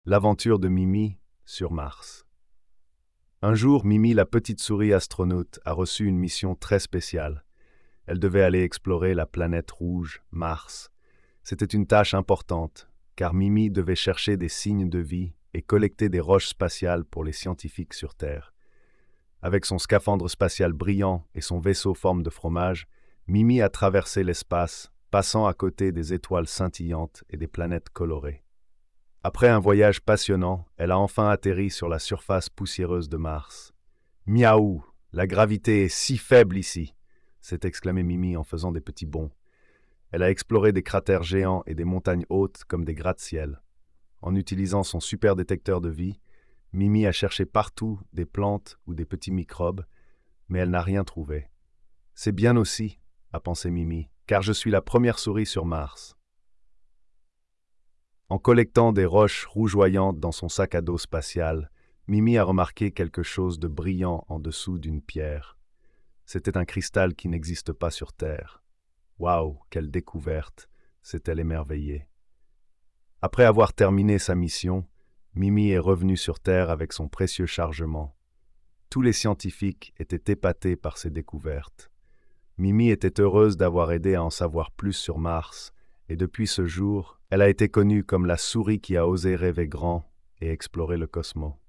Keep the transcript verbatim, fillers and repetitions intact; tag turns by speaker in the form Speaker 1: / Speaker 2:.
Speaker 1: L'aventure de Mimi sur Mars. Un jour, Mimi, la petite souris astronaute, a reçu une mission très spéciale. Elle devait aller explorer la planète rouge, Mars. C'était une tâche importante, car Mimi devait chercher des signes de vie et collecter des roches spatiales pour les scientifiques sur Terre. Avec son scaphandre spatial brillant et son vaisseau forme de fromage, Mimi a traversé l'espace, passant à côté des étoiles scintillantes et des planètes colorées. Après un voyage passionnant, elle a enfin atterri sur la surface poussiéreuse de Mars. « Miaou! La gravité est si faible ici !» s'est exclamé Mimi en faisant des petits bonds. Elle a exploré des cratères géants et des montagnes hautes comme des gratte-ciel. En utilisant son super détecteur de vie, Mimi a cherché partout des plantes ou des petits microbes, mais elle n'a rien trouvé. « C'est bien aussi, » a pensé Mimi, « car je suis la première souris sur Mars. » En collectant des roches rougeoyantes dans son sac à dos spatial, Mimi a remarqué quelque chose de brillant en dessous d'une pierre. C'était un cristal qui n'existe pas sur Terre. Waouh, quelle découverte! S'est-elle émerveillée. Après avoir terminé sa mission, Mimi est revenue sur Terre avec son précieux chargement. Tous les scientifiques étaient épatés par ses découvertes. Mimi était heureuse d'avoir aidé à en savoir plus sur Mars, et depuis ce jour, elle a été connue comme la souris qui a osé rêver grand et explorer le cosmos.